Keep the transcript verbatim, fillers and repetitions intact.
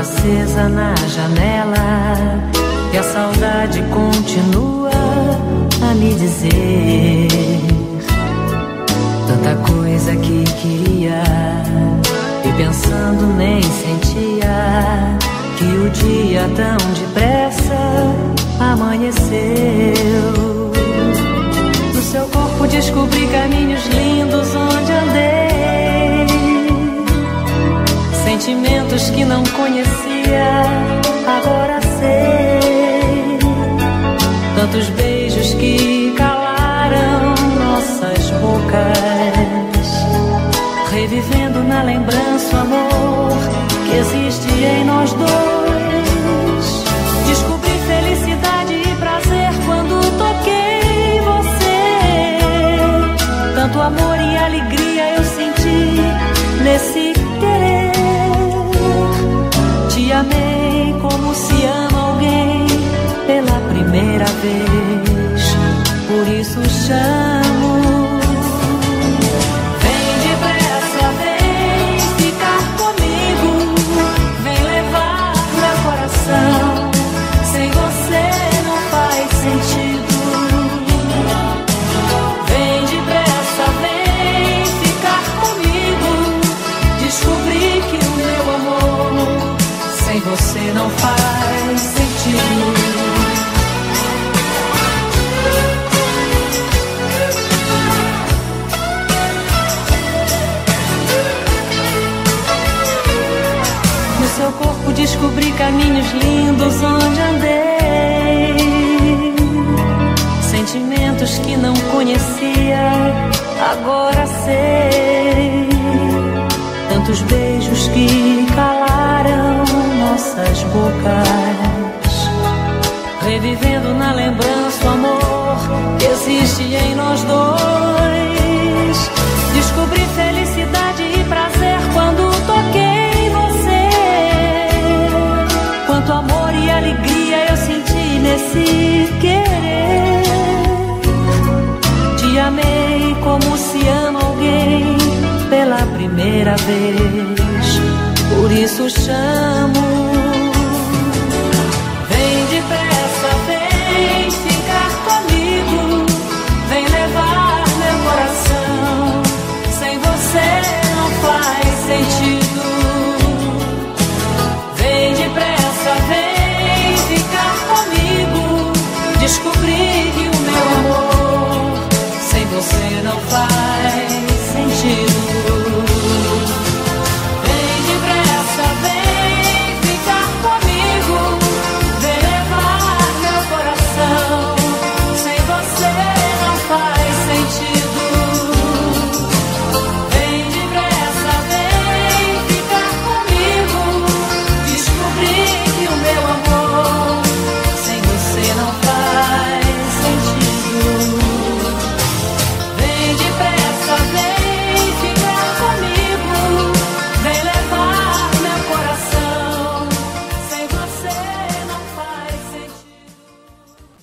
acesa na janela, e a saudade continua a me dizer tanta coisa que queria, e pensando nem sentia que o dia tão depressa amanheceu. No seu corpo descobri caminhos lindos onde andei, sentimentos que não conhecia, agora sei. Tantos beijos que calaram nossas bocas, revivendo na lembrança o amor que existe em nós dois. Descobri felicidade e prazer quando toquei você. Tanto amor e alegria eu senti nesse querer. Te amei como se ama alguém pela primeira vez, por isso chamo. Vem depressa, vem ficar comigo, vem levar meu coração. Sem você não faz sentido. Vem depressa, vem ficar comigo, descobri que o meu amor sem você não faz sentido. No seu corpo descobri caminhos lindos onde andei, sentimentos que não conhecia, agora sei. Tantos beijos que calaram nossas bocas, revivendo na lembrança o amor que existe em nós dois. Descobri felicidade e prazer quando toquei você. Quanto amor e alegria eu senti nesse querer. Te amei como se ama alguém pela primeira vez, por isso chamo. Vem depressa, vem ficar comigo, vem levar meu coração. Sem você não faz sentido. Vem depressa, vem ficar comigo, descobri que o meu amor sem você não faz